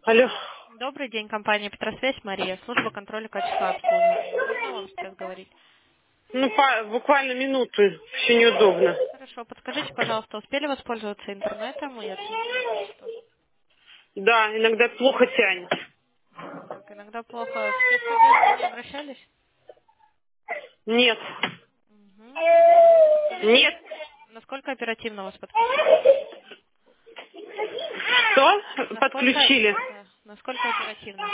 Алло. Добрый день, компания Петросвязь, Мария, служба контроля качества обслуживания. Удобно вам сейчас говорить? Ну, буквально минуту. Еще неудобно. Хорошо, подскажите, пожалуйста, успели воспользоваться интернетом и оценить его качество? Да, иногда плохо тянет. Так, иногда плохо. В техподдержку не обращались? Нет. Угу. Подскажите, Нет. насколько оперативно вас подключили к интернету? Что? Насколько, Подключили. да, насколько оперативно?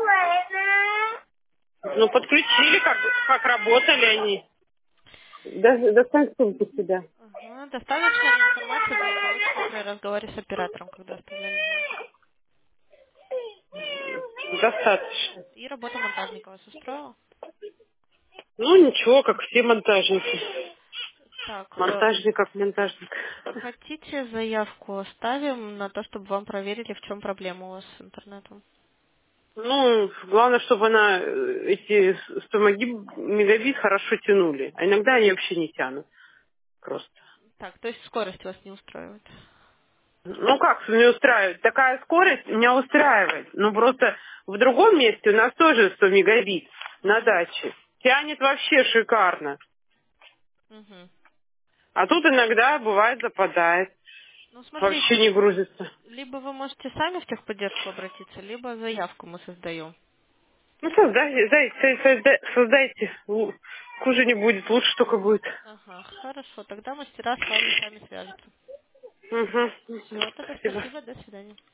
Ну, подключили, как работали они. Достань сумку сюда. Ага. Достаточно ли информации для удовольствия при разговоре с оператором, когда оставляли звонок? Достаточно. И работа монтажника вас устроила? Ну, ничего, как все монтажники. Так, Монтажник как монтажник. хотите заявку оставим на то, чтобы вам проверили, в чем проблема у вас с интернетом? Ну, главное, чтобы она эти 100 мегабит хорошо тянули. А иногда они вообще не тянут. Просто. Так, то есть скорость вас не устраивает? Ну как не устраивает? Такая скорость меня устраивает. Ну просто в другом месте у нас тоже 100 мегабит на Мгм. даче. Тянет вообще шикарно. Мгм. А тут иногда бывает западает. Ну, Вообще не смотрите, грузится. либо вы можете сами в техподдержку обратиться, либо заявку мы создаем. Ну создайте. Хуже не будет, лучше только будет. Ага, хорошо, тогда мастера с вами сами свяжутся. Угу. Все, тогда Спасибо. спасибо, до свидания.